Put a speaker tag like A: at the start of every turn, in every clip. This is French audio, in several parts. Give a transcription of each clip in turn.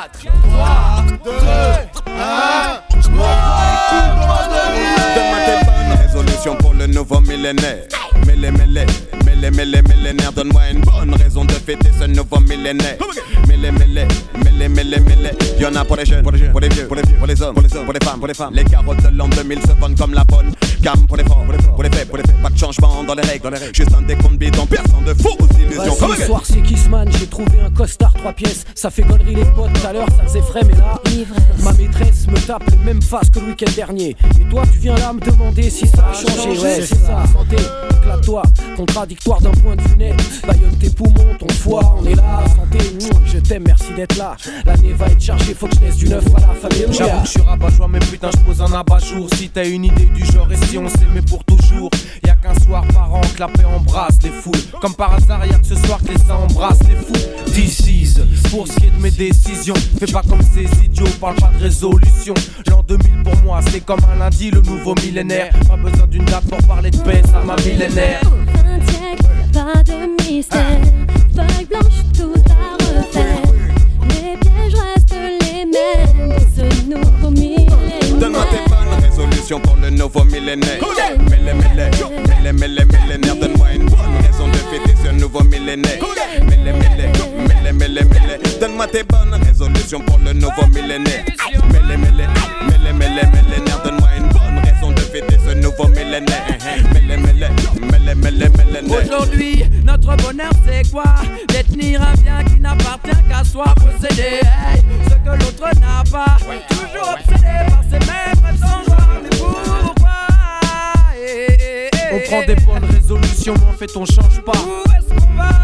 A: 4, 3, 2, 1.
B: Donne-moi tes bonnes résolutions pour le nouveau millénaire. Millénaire, donne-moi une bonne raison de fêter ce nouveau millénaire. Y'en a pour les jeunes, pour les vieux, pour les hommes, pour les femmes. Les carottes de l'an 2000 se vendent comme la bonne gamme pour les forts, pour les faibles. Pas de changement dans les règles, juste un décompte bidon, personne de faux illusions.
C: Ce soir c'est Kissman, j'ai trouvé un costard 3 pièces. Ça fait gaulerie les potes, tout à l'heure ça faisait frais, mais là ma maîtresse me tape les mêmes faces que le week-end dernier. Et toi tu viens là me demander si ça a changé. Ouais c'est ça, santé, éclate-toi. Contradictoire d'un point de vue net. Baillonne tes poumons, ton foie, on est là. Santé, je t'aime, merci d'être là. L'année va être chargée, faut que je laisse du neuf à la famille.
D: J'avoue que je suis rabat-joie, mais putain je pose un abat-jour. Si t'as une idée du genre et si on s'aimait pour toujours. Y'a qu'un soir par an que la paix embrasse les foules. Comme par hasard y'a que ce soir que les seins embrassent les fous. This pour ce qui est de mes décisions. Fais pas comme ces idiots, parle pas de résolution. L'an 2000 pour moi c'est comme un lundi, le nouveau millénaire. Pas besoin d'une date pour parler de paix, ça m'a millénaire.
E: Pas de mystère, feuille blanche, tout à refaire. Les pièges restent les mêmes, ce nouveau millénaire.
B: Donne-moi tes bonnes résolutions pour le nouveau millénaire. Millénaire, donne-moi une bonne raison de fêter ce nouveau millénaire. Donne-moi tes bonnes résolutions pour le nouveau millénaire. Millénaire, donne-moi une bonne raison de fêter ce nouveau millénaire.
A: Aujourd'hui, notre bonheur c'est quoi? Détenir un bien qui n'appartient qu'à soi. Posséder ce que l'autre n'a pas. Toujours obsédé par ces mêmes rêves sans joie. Mais pourquoi?
D: On prend des bonnes résolutions, mais en fait on change pas.
A: Où est-ce qu'on va?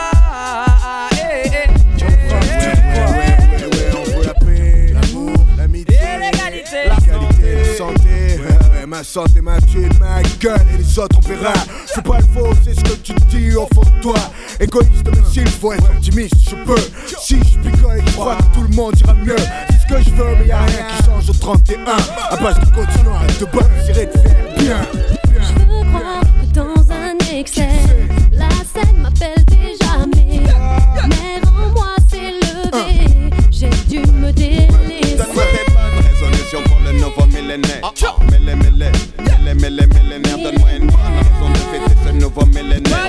F: On veut la paix, l'amour, l'amitié,
A: l'égalité,
F: la qualité, la santé. Ma santé, ma thune, ma gueule et les autres on verra. C'est pas le faux, c'est ce que tu dis au fond de toi. Égoïste même s'il faut être optimiste, je peux. Si je picole, je crois que tout le monde ira mieux. C'est ce que je veux mais y'a rien qui change au 31. À base de continuer à te battre, j'irai te faire bien.
E: Je veux croire que dans un excès, la scène m'appelle déjà mais rends-moi s'élever. J'ai dû me délaisser.
B: Donne-moi tes bonnes résolutions pour le nouveau millénaire. Millénaire, donne-moi une bonne raison de fêter ce nouveau millénaire.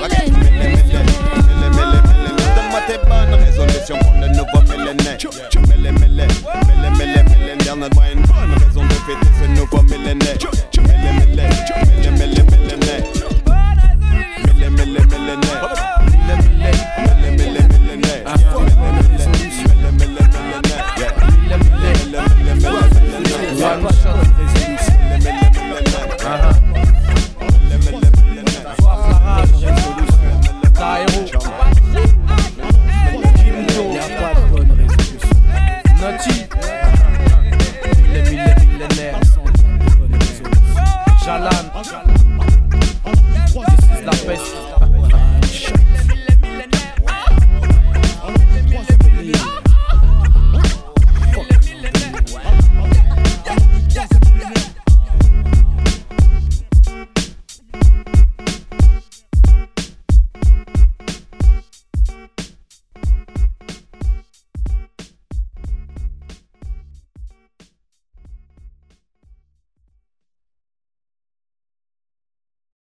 B: Donne-moi tes bonnes résolutions pour le nouveau millénaire. Millénaire, donne-moi une bonne raison de fêter ce nouveau millénaire.
D: Jalan, this is la peste.